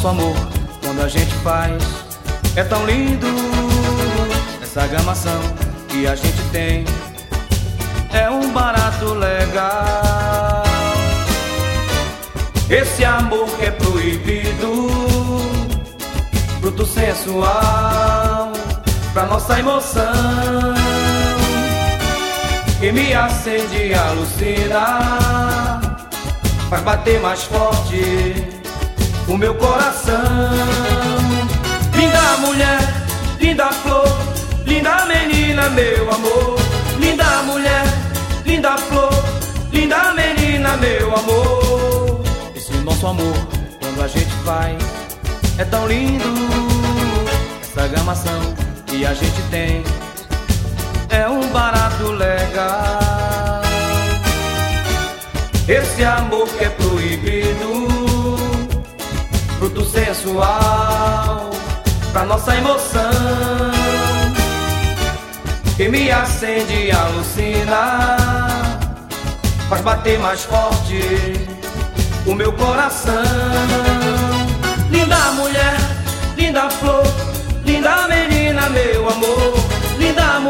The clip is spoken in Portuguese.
nosso amor, quando a gente faz, é tão lindo. Essa gamação que a gente tem é um barato legal. Esse amor que é proibido, fruto sensual pra nossa emoção, que me acende e alucina, faz bater mais forte o meu coração. Linda mulher, linda flor, linda menina, meu amor. Linda mulher, linda flor, linda menina, meu amor. Esse nosso amor, quando a gente faz, é tão lindo. Essa gamação que a gente tem é um barato legal. Esse amor que é proibido, fruto sensual pra nossa emoção, que me acende e alucina, faz bater mais forte o meu coração. Linda mulher, linda flor, linda menina, meu amor. Linda mulher,